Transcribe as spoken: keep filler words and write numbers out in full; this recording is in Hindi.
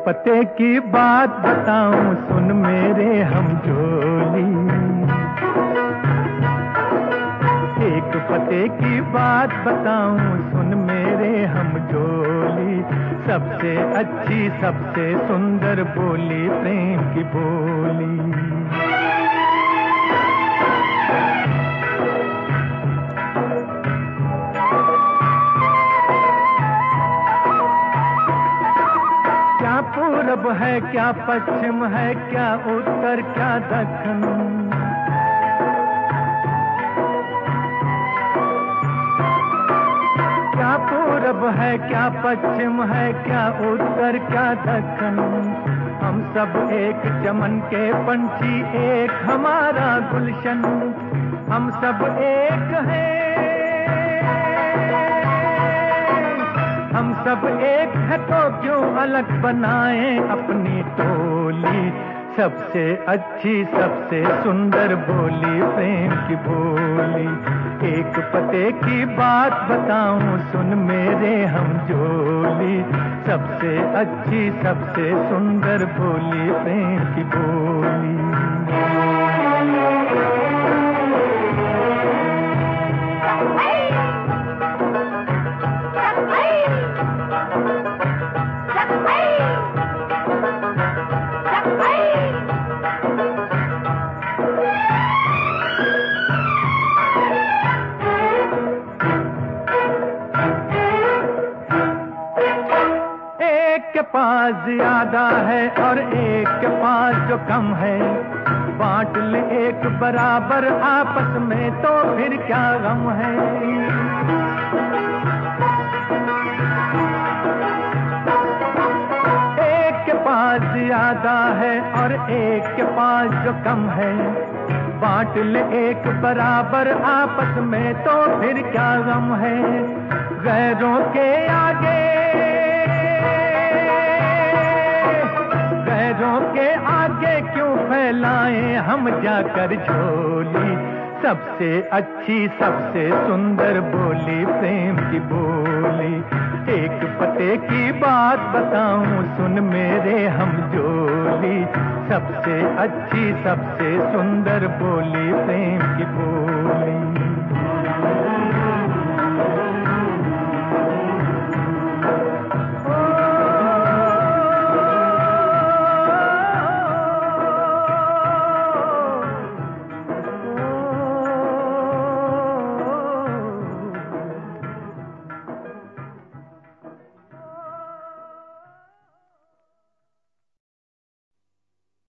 पते की बात बताऊं सुन मेरे हमजोली, एक पते की बात बताऊं सुन मेरे हमजोली, सबसे अच्छी सबसे सुंदर बोली प्रेम की बोली। क्या पूरब है क्या पश्चिम है क्या उत्तर क्या दक्षिण, क्या पूरब है क्या पश्चिम है क्या उत्तर क्या दक्षिण, हम सब एक चमन के पंछी एक हमारा गुलशन, हम सब एक हैं, हम सब एक है तो क्यों अलग बनाएं अपनी टोली, सबसे अच्छी सबसे सुंदर बोली प्रेम की बोली। एक पते की बात बताऊं सुन मेरे हमजोली, सबसे अच्छी सबसे सुंदर बोली प्रेम की बोली। के पास ज्यादा है और एक के पास जो कम है, बांट ले एक बराबर आपस में तो फिर क्या गम है। एक के पास ज्यादा है और एक के पास जो कम है, बांट ले एक बराबर आपस में तो फिर क्या गम है। गैरों के आगे गैरों के आगे क्यों फैलाएं हम जाकर झोली, सबसे अच्छी सबसे सुंदर बोली प्रेम की बोली। एक पते की बात बताऊं सुन मेरे हमजोली, सबसे अच्छी सबसे सुंदर बोली प्रेम की बोली।